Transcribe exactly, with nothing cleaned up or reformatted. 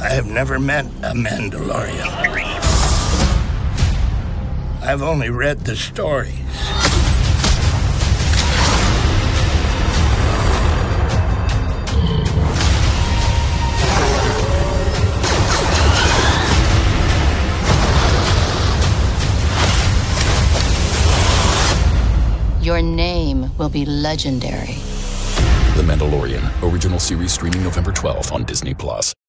I have never met a Mandalorian. I've only read the stories. Your name will be legendary. The Mandalorian, original series streaming November twelfth on Disney Plus.